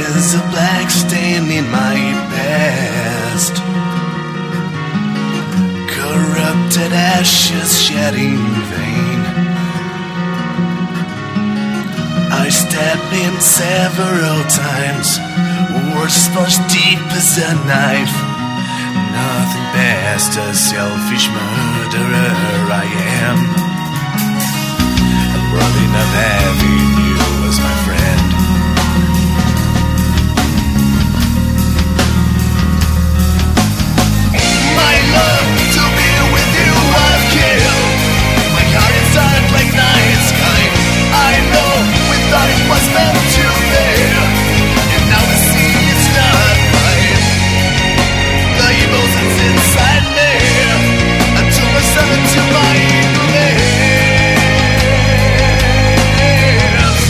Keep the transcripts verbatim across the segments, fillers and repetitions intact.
is a black stain in my past. Corrupted ashes shed in vain. I stabbed him several times, words forged deep as a knife. Nothing past a selfish murderer I am. I'm running up having you as my friend. My love, to be with you I've killed. My heart is dark like night sky. I know we thought it was meant to be, and now we see it's not right. The evil that's inside me, until I send it to my lips.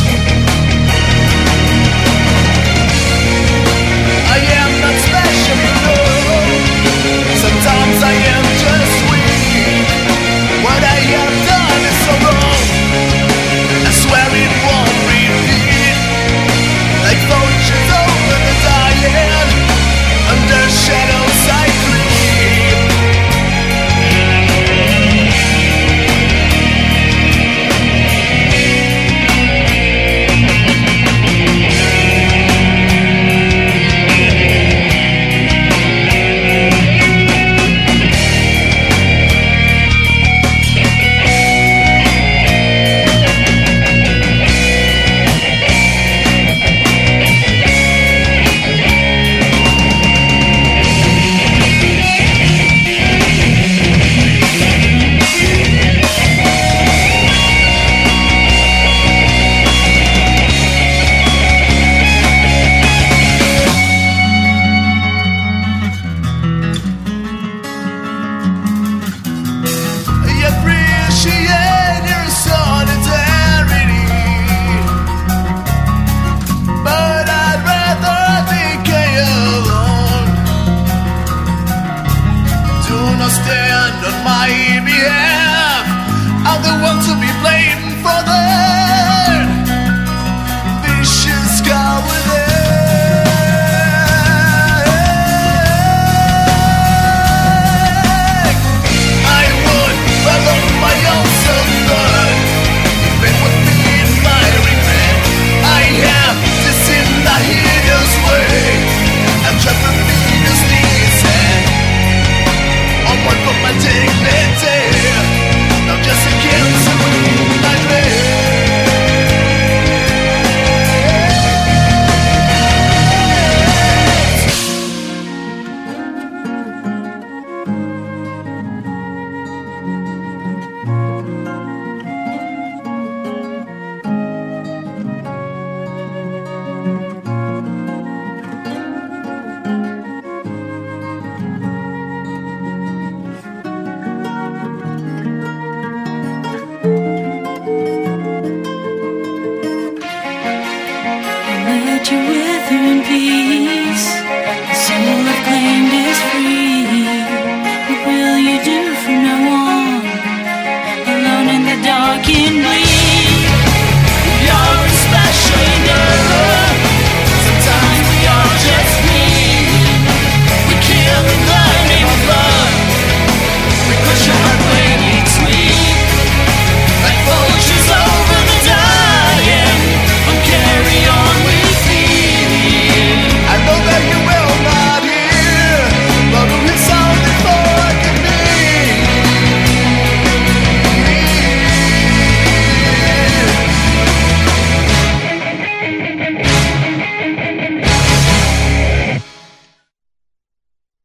I am not special, you know. Sometimes I am just weak. What I have done is so wrong. I swear it won't repeat. Like vultures over the dying, under shadows I creep. Appreciate your solidarity, but I'd rather decay alone. Do not stand on my behalf. I'm the one to be blamed for that vicious cowardly. I would follow my own self-thought, if it would be my regret. I have this in the hideous way. I've tried to feed his knees and onward for my dignity. Now just against my grave. Let you wither in peace. The soul I've claimed is free. What will you do from now on? Alone in the dark and bleak.